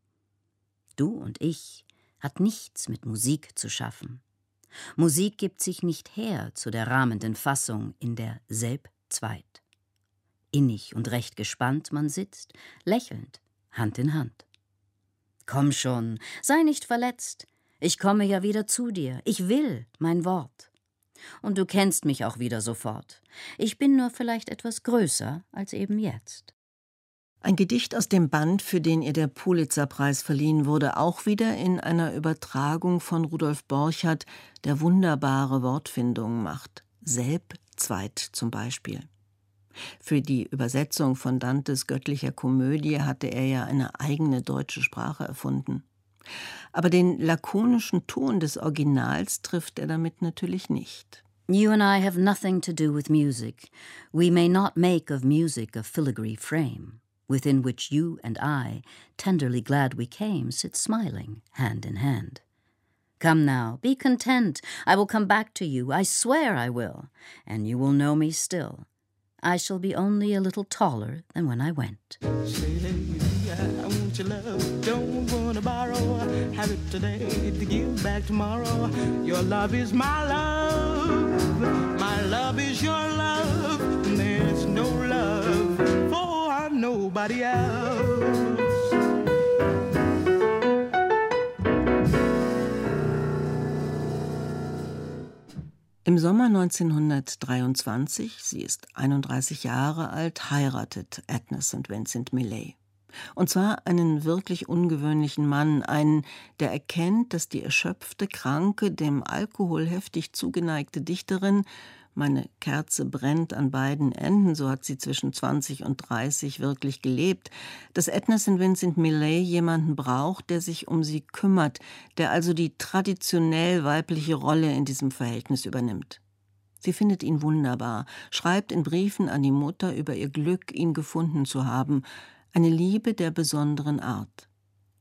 Du und ich hat nichts mit Musik zu schaffen. Musik gibt sich nicht her zu der rahmenden Fassung in der Selbzweit. Innig und recht gespannt man sitzt, lächelnd, Hand in Hand. Komm schon, sei nicht verletzt, ich komme ja wieder zu dir, ich will mein Wort. Und du kennst mich auch wieder sofort. Ich bin nur vielleicht etwas größer als eben jetzt. Ein Gedicht aus dem Band, für den ihr der Pulitzerpreis verliehen wurde, auch wieder in einer Übertragung von Rudolf Borchardt, der wunderbare Wortfindungen macht. Selbzweit zum Beispiel. Für die Übersetzung von Dantes göttlicher Komödie hatte er ja eine eigene deutsche Sprache erfunden. Aber den lakonischen Ton des Originals trifft er damit natürlich nicht. You and I have nothing to do with music. We may not make of music a filigree frame, within which you and I, tenderly glad we came, sit smiling, hand in hand. Come now, be content. I will come back to you, I swear I will, and you will know me still. I shall be only a little taller than when I went. I want your love, don't wanna borrow. Have it today to give back tomorrow. Your love is my love, my love is your love. There's no love for nobody else. Im Sommer neunzehnhundertdreiundzwanzig, sie ist einunddreißig Jahre alt, heiratet Edna Saint Vincent Millay. Und zwar einen wirklich ungewöhnlichen Mann, einen, der erkennt, dass die erschöpfte, kranke, dem Alkohol heftig zugeneigte Dichterin, meine Kerze brennt an beiden Enden, so hat sie zwischen zwanzig und dreißig wirklich gelebt, dass Edna Saint Vincent Millay jemanden braucht, der sich um sie kümmert, der also die traditionell weibliche Rolle in diesem Verhältnis übernimmt. Sie findet ihn wunderbar, schreibt in Briefen an die Mutter über ihr Glück, ihn gefunden zu haben, eine Liebe der besonderen Art.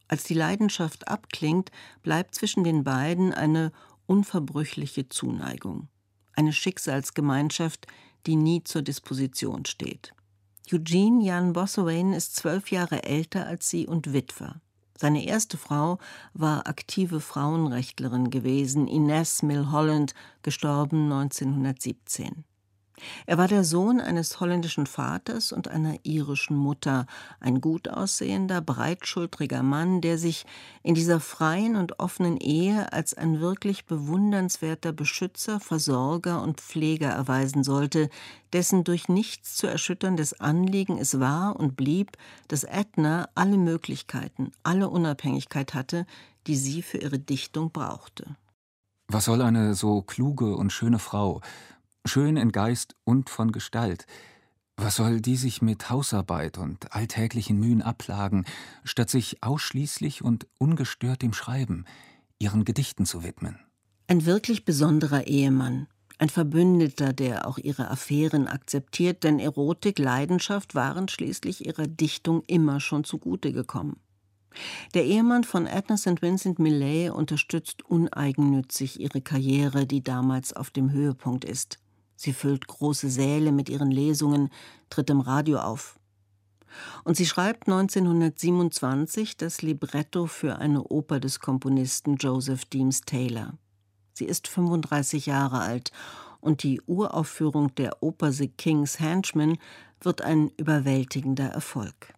Als die Leidenschaft abklingt, bleibt zwischen den beiden eine unverbrüchliche Zuneigung, eine Schicksalsgemeinschaft, die nie zur Disposition steht. Eugene Jan Boscawen ist zwölf Jahre älter als sie und Witwer. Seine erste Frau war aktive Frauenrechtlerin gewesen, Inez Milholland, gestorben neunzehnhundertsiebzehn. Er war der Sohn eines holländischen Vaters und einer irischen Mutter, ein gut aussehender, breitschultriger Mann, der sich in dieser freien und offenen Ehe als ein wirklich bewundernswerter Beschützer, Versorger und Pfleger erweisen sollte, dessen durch nichts zu erschütterndes Anliegen es war und blieb, dass Edna alle Möglichkeiten, alle Unabhängigkeit hatte, die sie für ihre Dichtung brauchte. Was soll eine so kluge und schöne Frau, schön in Geist und von Gestalt, was soll die sich mit Hausarbeit und alltäglichen Mühen abplagen, statt sich ausschließlich und ungestört dem Schreiben, ihren Gedichten zu widmen? Ein wirklich besonderer Ehemann, ein Verbündeter, der auch ihre Affären akzeptiert, denn Erotik, Leidenschaft waren schließlich ihrer Dichtung immer schon zugute gekommen. Der Ehemann von Edna Saint Vincent Millay unterstützt uneigennützig ihre Karriere, die damals auf dem Höhepunkt ist. Sie füllt große Säle mit ihren Lesungen, tritt im Radio auf. Und sie schreibt neunzehnhundertsiebenundzwanzig das Libretto für eine Oper des Komponisten Joseph Deems Taylor. Sie ist fünfunddreißig Jahre alt und die Uraufführung der Oper The King's Henchman wird ein überwältigender Erfolg.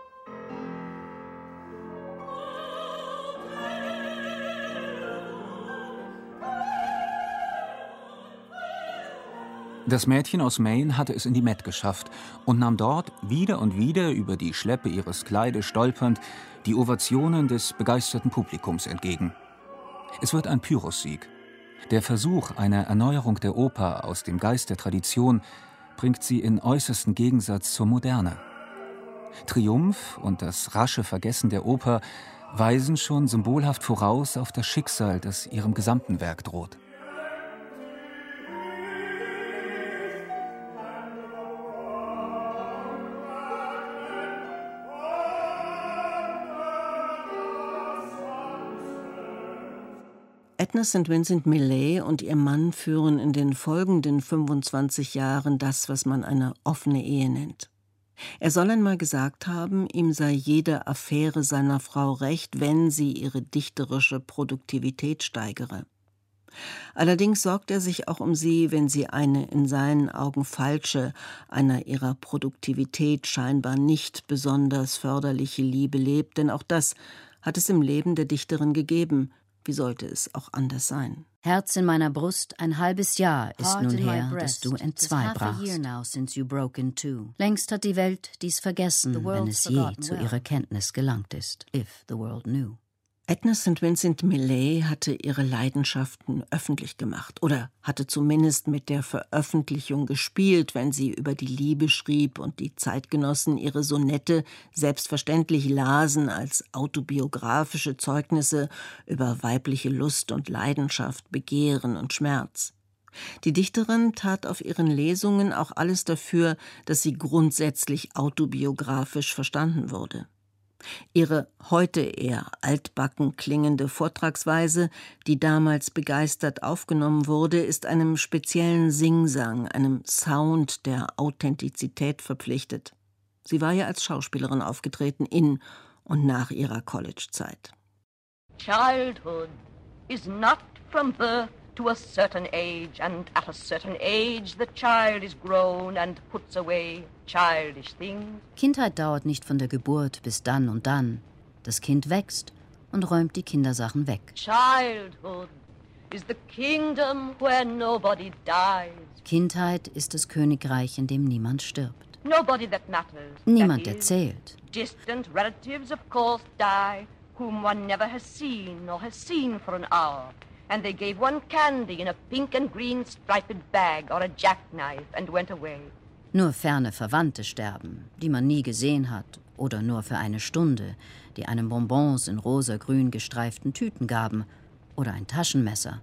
Das Mädchen aus Maine hatte es in die Met geschafft und nahm dort wieder und wieder über die Schleppe ihres Kleides stolpernd die Ovationen des begeisterten Publikums entgegen. Es wird ein Pyrrhussieg. Der Versuch einer Erneuerung der Oper aus dem Geist der Tradition bringt sie in äußersten Gegensatz zur Moderne. Triumph und das rasche Vergessen der Oper weisen schon symbolhaft voraus auf das Schicksal, das ihrem gesamten Werk droht. Edna Saint Vincent Millay und ihr Mann führen in den folgenden fünfundzwanzig Jahren das, was man eine offene Ehe nennt. Er soll einmal gesagt haben, ihm sei jede Affäre seiner Frau recht, wenn sie ihre dichterische Produktivität steigere. Allerdings sorgt er sich auch um sie, wenn sie eine in seinen Augen falsche, einer ihrer Produktivität scheinbar nicht besonders förderliche Liebe lebt, denn auch das hat es im Leben der Dichterin gegeben. Wie sollte es auch anders sein? Herz in meiner Brust, ein halbes Jahr ist nun her, dass du entzwei brachst. Längst hat die Welt dies vergessen, wenn es je zu ihrer Kenntnis gelangt ist, if the world knew. Edna Saint Vincent Millay hatte ihre Leidenschaften öffentlich gemacht oder hatte zumindest mit der Veröffentlichung gespielt, wenn sie über die Liebe schrieb und die Zeitgenossen ihre Sonette selbstverständlich lasen als autobiografische Zeugnisse über weibliche Lust und Leidenschaft, Begehren und Schmerz. Die Dichterin tat auf ihren Lesungen auch alles dafür, dass sie grundsätzlich autobiografisch verstanden wurde. Ihre heute eher altbacken klingende Vortragsweise, die damals begeistert aufgenommen wurde, ist einem speziellen Singsang, einem Sound der Authentizität verpflichtet. Sie war ja als Schauspielerin aufgetreten in und nach ihrer College-Zeit. Childhood is not from birth to a certain age, and at a certain age the child is grown and puts away childish things. Kindheit dauert nicht von der Geburt bis dann und dann. Das Kind wächst und räumt die Kindersachen weg. Childhood is the kingdom where nobody dies. Kindheit ist das Königreich, in dem niemand stirbt. Nobody that matters. Niemand, that der is, zählt. Distant relatives of course die, whom one never has seen or has seen for an hour. And they gave one candy in a pink and green striped bag or a jackknife and went away. Nur ferne Verwandte sterben, die man nie gesehen hat, oder nur für eine Stunde, die einem Bonbons in rosa-grün gestreiften Tüten gaben oder ein Taschenmesser.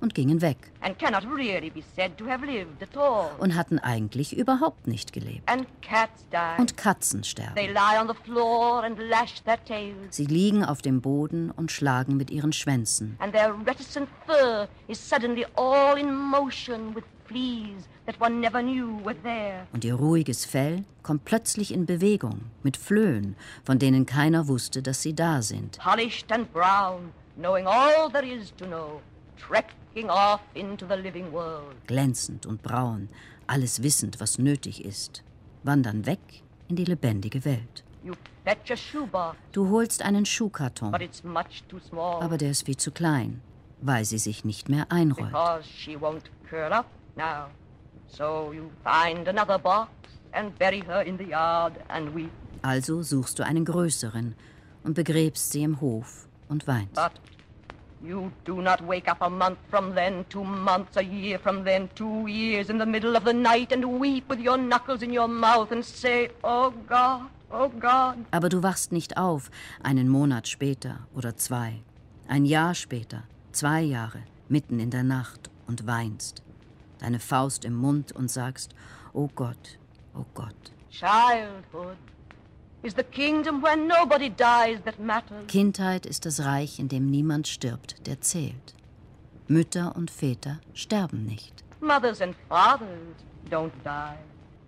und gingen weg and cannot really be said to have lived at all. Und hatten eigentlich überhaupt nicht gelebt. And cats die. Und Katzen sterben. They lie on the floor and lash their tails. Sie liegen auf dem Boden und schlagen mit ihren Schwänzen. And their reticent fur is suddenly all in motion with fleas that one never knew were there. Und ihr ruhiges Fell kommt plötzlich in Bewegung mit Flöhen, von denen keiner wusste, dass sie da sind. Polished and brown, knowing all there is to know, trekking off into the living world. Glänzend und braun, alles wissend, was nötig ist, wandern weg in die lebendige Welt. You fetch a shoebox, Du holst einen Schuhkarton, but it's much too small. aber der ist viel zu klein, weil sie sich nicht mehr einrollt. Because she won't curl up now. So you find another box and bury her in the yard and weep. Also suchst du einen größeren und begräbst sie im Hof und weinst. But you do not wake up a month from then, two months, a year from then, two years in the middle of the night and weep with your knuckles in your mouth and say, oh God, oh God. Aber du wachst nicht auf, einen Monat später oder zwei, ein Jahr später, zwei Jahre, mitten in der Nacht und weinst, deine Faust im Mund und sagst, oh Gott, oh Gott. Childhood is the kingdom where nobody dies that matters. Kindheit ist das Reich, in dem niemand stirbt, der zählt. Mütter und Väter sterben nicht. Mothers and fathers don't die.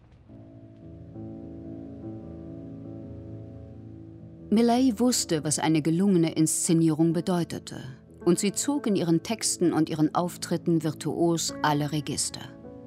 Millay wusste, was eine gelungene Inszenierung bedeutete, und sie zog in ihren Texten und ihren Auftritten virtuos alle Register.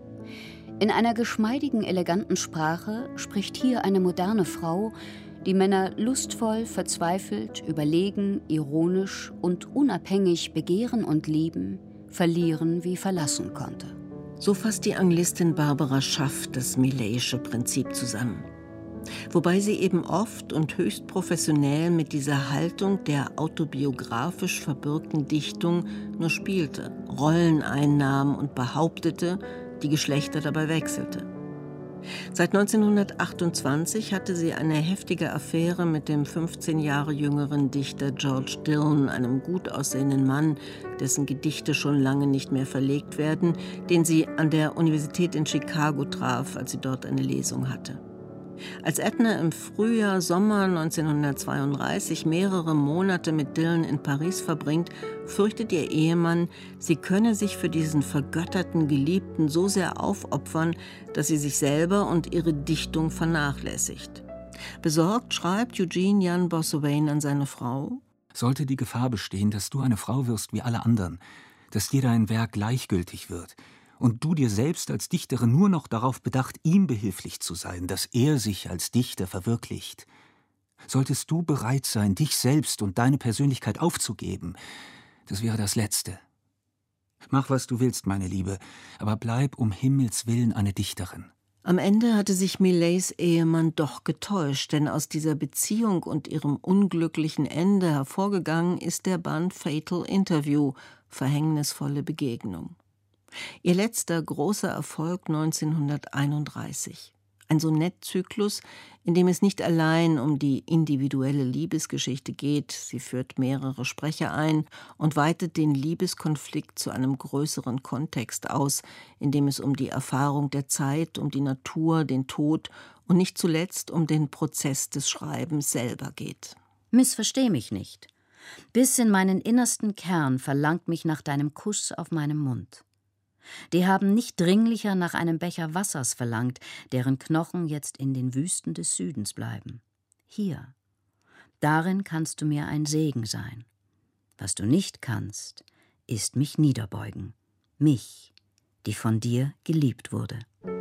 In einer geschmeidigen, eleganten Sprache spricht hier eine moderne Frau, die Männer lustvoll, verzweifelt, überlegen, ironisch und unabhängig begehren und lieben, verlieren wie verlassen konnte. So fasst die Anglistin Barbara Schaff das Millay'sche Prinzip zusammen. Wobei sie eben oft und höchst professionell mit dieser Haltung der autobiografisch verbürgten Dichtung nur spielte, Rollen einnahm und behauptete, die Geschlechter dabei wechselte. Seit neunzehnhundertachtundzwanzig hatte sie eine heftige Affäre mit dem fünfzehn Jahre jüngeren Dichter George Dillon, einem gut aussehenden Mann, dessen Gedichte schon lange nicht mehr verlegt werden, den sie an der Universität in Chicago traf, als sie dort eine Lesung hatte. Als Edna im Frühjahr, Sommer neunzehnhundertzweiunddreißig mehrere Monate mit Dillon in Paris verbringt, fürchtet ihr Ehemann, sie könne sich für diesen vergötterten Geliebten so sehr aufopfern, dass sie sich selber und ihre Dichtung vernachlässigt. Besorgt schreibt Eugene Jan Bossuet an seine Frau: Sollte die Gefahr bestehen, dass du eine Frau wirst wie alle anderen, dass dir dein Werk gleichgültig wird, und du dir selbst als Dichterin nur noch darauf bedacht, ihm behilflich zu sein, dass er sich als Dichter verwirklicht. Solltest du bereit sein, dich selbst und deine Persönlichkeit aufzugeben, das wäre das Letzte. Mach, was du willst, meine Liebe, aber bleib um Himmels willen eine Dichterin. Am Ende hatte sich Millays Ehemann doch getäuscht, denn aus dieser Beziehung und ihrem unglücklichen Ende hervorgegangen ist der Band Fatal Interview, verhängnisvolle Begegnung. Ihr letzter großer Erfolg neunzehnhunderteinunddreißig. Ein Sonettzyklus, in dem es nicht allein um die individuelle Liebesgeschichte geht, sie führt mehrere Sprecher ein und weitet den Liebeskonflikt zu einem größeren Kontext aus, in dem es um die Erfahrung der Zeit, um die Natur, den Tod und nicht zuletzt um den Prozess des Schreibens selber geht. Missversteh mich nicht. Bis in meinen innersten Kern verlangt mich nach deinem Kuss auf meinem Mund. Die haben nicht dringlicher nach einem Becher Wassers verlangt, deren Knochen jetzt in den Wüsten des Südens bleiben. Hier, darin kannst du mir ein Segen sein. Was du nicht kannst, ist mich niederbeugen. Mich, die von dir geliebt wurde.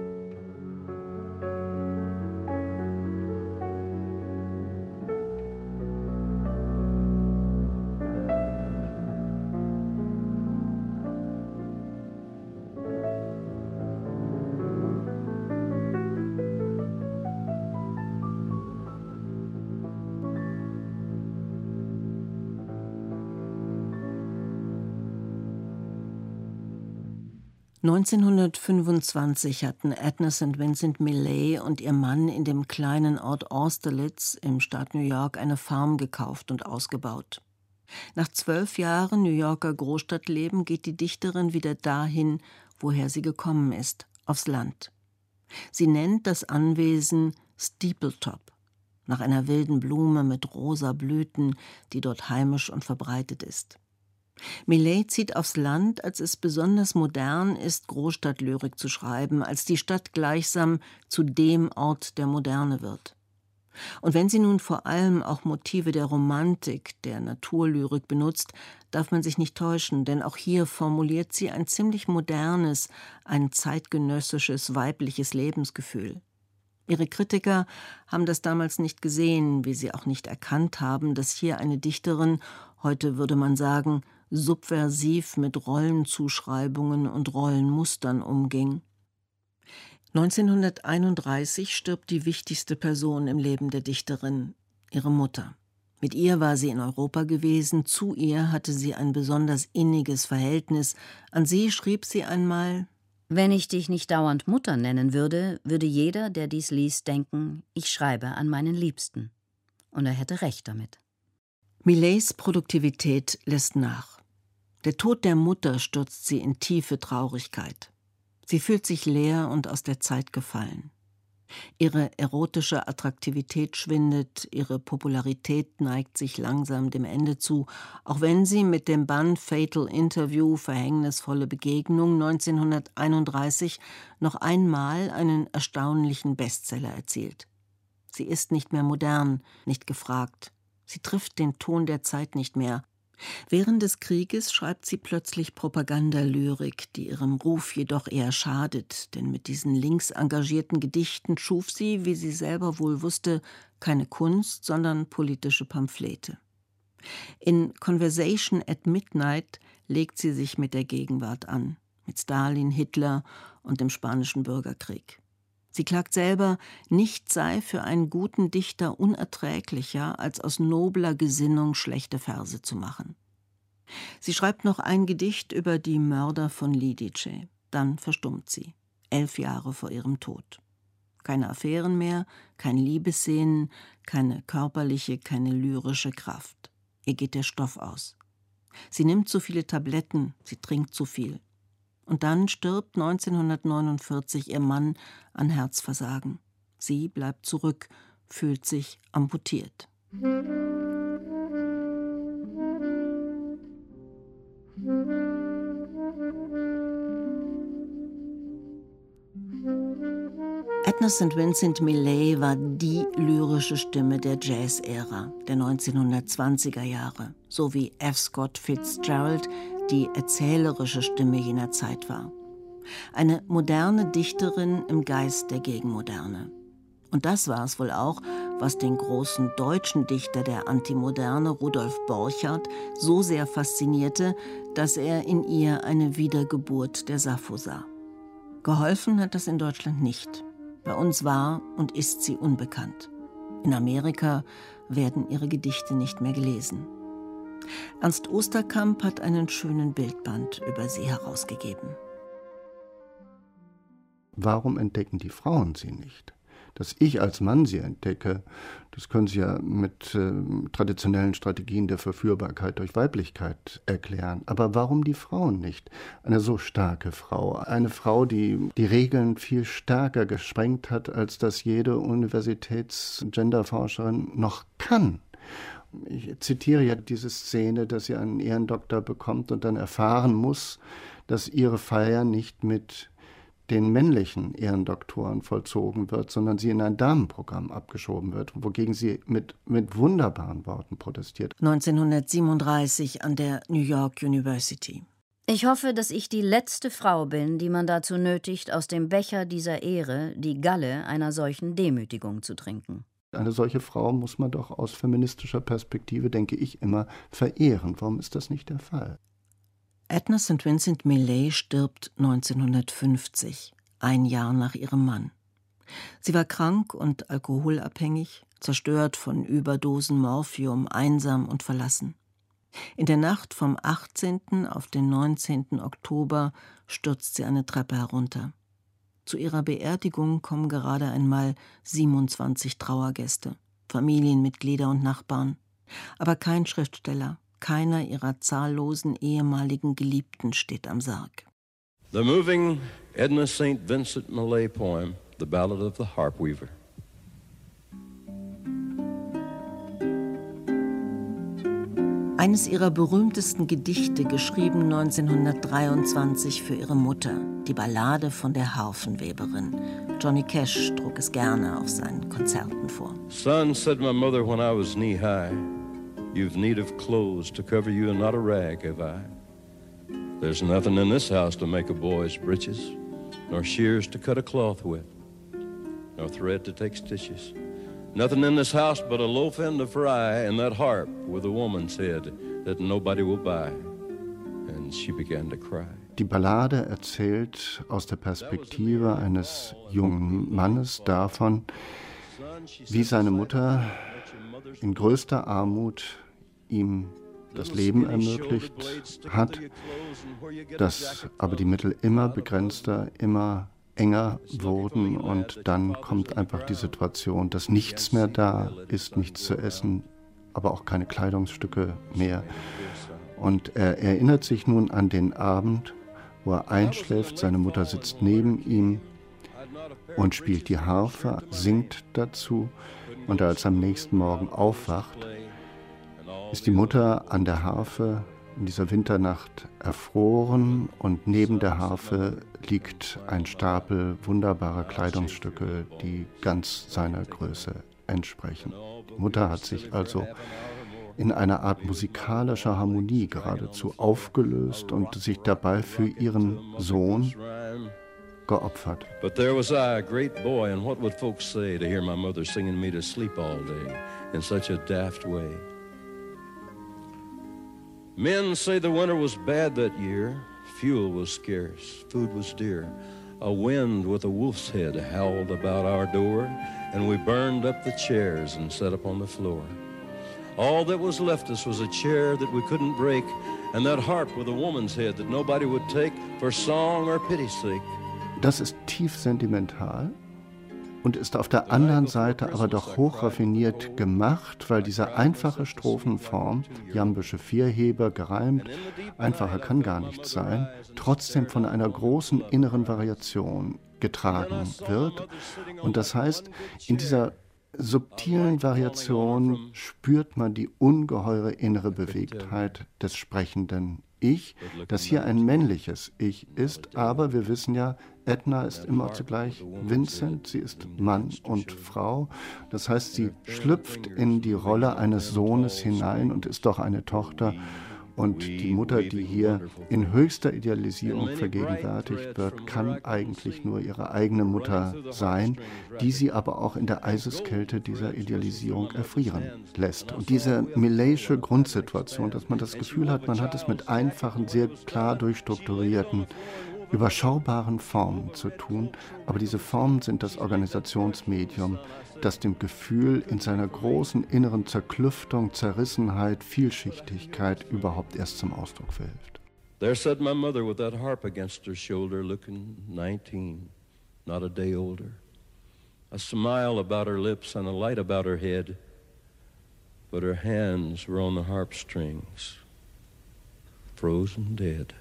neunzehnhundertfünfundzwanzig hatten Edna Saint Vincent Millay und ihr Mann in dem kleinen Ort Austerlitz im Staat New York eine Farm gekauft und ausgebaut. Nach zwölf Jahren New Yorker Großstadtleben geht die Dichterin wieder dahin, woher sie gekommen ist, aufs Land. Sie nennt das Anwesen Steepletop, nach einer wilden Blume mit rosa Blüten, die dort heimisch und verbreitet ist. Millay zieht aufs Land, als es besonders modern ist, Großstadtlyrik zu schreiben, als die Stadt gleichsam zu dem Ort der Moderne wird. Und wenn sie nun vor allem auch Motive der Romantik, der Naturlyrik benutzt, darf man sich nicht täuschen, denn auch hier formuliert sie ein ziemlich modernes, ein zeitgenössisches, weibliches Lebensgefühl. Ihre Kritiker haben das damals nicht gesehen, wie sie auch nicht erkannt haben, dass hier eine Dichterin, heute würde man sagen, subversiv mit Rollenzuschreibungen und Rollenmustern umging. neunzehnhunderteinunddreißig stirbt die wichtigste Person im Leben der Dichterin, ihre Mutter. Mit ihr war sie in Europa gewesen, zu ihr hatte sie ein besonders inniges Verhältnis. An sie schrieb sie einmal: »Wenn ich dich nicht dauernd Mutter nennen würde, würde jeder, der dies liest, denken, ich schreibe an meinen Liebsten.« Und er hätte recht damit. Millays Produktivität lässt nach. Der Tod der Mutter stürzt sie in tiefe Traurigkeit. Sie fühlt sich leer und aus der Zeit gefallen. Ihre erotische Attraktivität schwindet, ihre Popularität neigt sich langsam dem Ende zu, auch wenn sie mit dem Band Fatal Interview, verhängnisvolle Begegnung neunzehnhunderteinunddreißig noch einmal einen erstaunlichen Bestseller erzielt. Sie ist nicht mehr modern, nicht gefragt. Sie trifft den Ton der Zeit nicht mehr. Während des Krieges schreibt sie plötzlich Propagandalyrik, die ihrem Ruf jedoch eher schadet, denn mit diesen links engagierten Gedichten schuf sie, wie sie selber wohl wusste, keine Kunst, sondern politische Pamphlete. In Conversation at Midnight legt sie sich mit der Gegenwart an, mit Stalin, Hitler und dem Spanischen Bürgerkrieg. Sie klagt selber, nichts sei für einen guten Dichter unerträglicher, als aus nobler Gesinnung schlechte Verse zu machen. Sie schreibt noch ein Gedicht über die Mörder von Lidice. Dann verstummt sie, elf Jahre vor ihrem Tod. Keine Affären mehr, keine Liebesszenen, keine körperliche, keine lyrische Kraft. Ihr geht der Stoff aus. Sie nimmt zu viele Tabletten, sie trinkt zu viel. Und dann stirbt neunzehnhundertneunundvierzig ihr Mann an Herzversagen. Sie bleibt zurück, fühlt sich amputiert. Edna Saint Vincent Millay war die lyrische Stimme der Jazz-Ära der neunzehnhundertzwanziger Jahre, so wie F. Scott Fitzgerald die erzählerische Stimme jener Zeit war. Eine moderne Dichterin im Geist der Gegenmoderne. Und das war es wohl auch, was den großen deutschen Dichter der Antimoderne, Rudolf Borchardt, so sehr faszinierte, dass er in ihr eine Wiedergeburt der Sappho sah. Geholfen hat das in Deutschland nicht. Bei uns war und ist sie unbekannt. In Amerika werden ihre Gedichte nicht mehr gelesen. Ernst Osterkamp hat einen schönen Bildband über sie herausgegeben. Warum entdecken die Frauen sie nicht? Dass ich als Mann sie entdecke, das können Sie ja mit äh, traditionellen Strategien der Verführbarkeit durch Weiblichkeit erklären. Aber warum die Frauen nicht? Eine so starke Frau, eine Frau, die die Regeln viel stärker gesprengt hat, als das jede Universitäts-Genderforscherin noch kann. Ich zitiere ja diese Szene, dass sie einen Ehrendoktor bekommt und dann erfahren muss, dass ihre Feier nicht mit den männlichen Ehrendoktoren vollzogen wird, sondern sie in ein Damenprogramm abgeschoben wird, wogegen sie mit, mit wunderbaren Worten protestiert. neunzehnhundertsiebenunddreißig an der New York University. Ich hoffe, dass ich die letzte Frau bin, die man dazu nötigt, aus dem Becher dieser Ehre die Galle einer solchen Demütigung zu trinken. Eine solche Frau muss man doch aus feministischer Perspektive, denke ich, immer verehren. Warum ist das nicht der Fall? Edna Saint Vincent Millay stirbt neunzehnhundertfünfzig, ein Jahr nach ihrem Mann. Sie war krank und alkoholabhängig, zerstört von Überdosen Morphium, einsam und verlassen. In der Nacht vom achtzehnten auf den neunzehnten Oktober stürzt sie eine Treppe herunter. Zu ihrer Beerdigung kommen gerade einmal siebenundzwanzig Trauergäste, Familienmitglieder und Nachbarn. Aber kein Schriftsteller, Keiner ihrer zahllosen ehemaligen Geliebten steht am Sarg. The moving Edna Saint Vincent Millay poem, The Ballad of the Harp Weaver. Eines ihrer berühmtesten Gedichte, geschrieben neunzehnhundertdreiundzwanzig für ihre Mutter, die Ballade von der Harfenweberin. Johnny Cash trug es gerne auf seinen Konzerten vor. Son, said my mother when I was knee high, you've need of clothes to cover you and not a rag have I. There's nothing in this house to make a boy's breeches, nor shears to cut a cloth with, nor thread to take stitches. Nothing in this house but a loaf end of rye and that harp with a woman's head that nobody will buy. And she began to cry. Die Ballade erzählt aus der Perspektive eines jungen Mannes davon, wie seine Mutter in größter Armut ihm das Leben ermöglicht hat, dass aber die Mittel immer begrenzter, immer enger wurden und dann kommt einfach die Situation, dass nichts mehr da ist, nichts zu essen, aber auch keine Kleidungsstücke mehr. Und er erinnert sich nun an den Abend, wo er einschläft, seine Mutter sitzt neben ihm und spielt die Harfe, singt dazu und als er am nächsten Morgen aufwacht, ist die Mutter an der Harfe in dieser Winternacht erfroren und neben der Harfe liegt ein Stapel wunderbarer Kleidungsstücke, die ganz seiner Größe entsprechen. Die Mutter hat sich also in einer Art musikalischer Harmonie geradezu aufgelöst und sich dabei für ihren Sohn geopfert. But there was I, a great boy, and what would folks say to hear my mother singing me to sleep all day in such a daft way? Men say the winter was bad that year. Fuel was scarce, food was dear. A wind with a wolf's head howled about our door, and we burned up the chairs and sat upon the floor. All that was left us was a chair that we couldn't break, and that harp with a woman's head that nobody would take for song or pity's sake. Das ist tief sentimental und ist auf der anderen Seite aber doch hochraffiniert gemacht, weil diese einfache Strophenform, jambische Vierheber, gereimt, einfacher kann gar nicht sein, trotzdem von einer großen inneren Variation getragen wird. Und das heißt, in dieser subtilen Variation spürt man die ungeheure innere Bewegtheit des sprechenden Ich, das hier ein männliches Ich ist, aber wir wissen ja, Edna ist immer zugleich Vincent, sie ist Mann und Frau. Das heißt, sie schlüpft in die Rolle eines Sohnes hinein und ist doch eine Tochter. Und die Mutter, die hier in höchster Idealisierung vergegenwärtigt wird, kann eigentlich nur ihre eigene Mutter sein, die sie aber auch in der Eiseskälte dieser Idealisierung erfrieren lässt. Und diese Millay'sche Grundsituation, dass man das Gefühl hat, man hat es mit einfachen, sehr klar durchstrukturierten, überschaubaren Formen zu tun, aber diese Formen sind das Organisationsmedium, das dem Gefühl in seiner großen inneren Zerklüftung, Zerrissenheit, Vielschichtigkeit überhaupt erst zum Ausdruck verhilft. There sat my mother with that harp against her shoulder, looking nineteen, not a day older. A smile about her lips and a light about her head, but her hands were on the harp strings, frozen dead.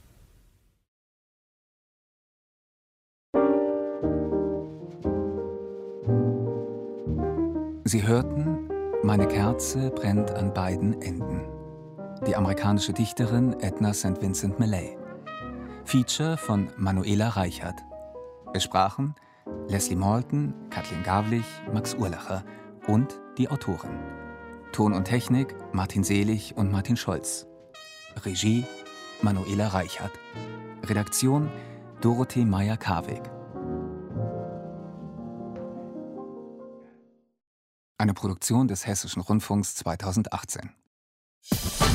Sie hörten »Meine Kerze brennt an beiden Enden«. Die amerikanische Dichterin Edna Saint Vincent Millay. Feature von Manuela Reichert. Es sprachen Leslie Malton, Kathleen Gavlich, Max Urlacher und die Autorin. Ton und Technik Martin Selig und Martin Scholz. Regie Manuela Reichert. Redaktion Dorothee Meyer-Karweg. Eine Produktion des Hessischen Rundfunks zweitausendachtzehn.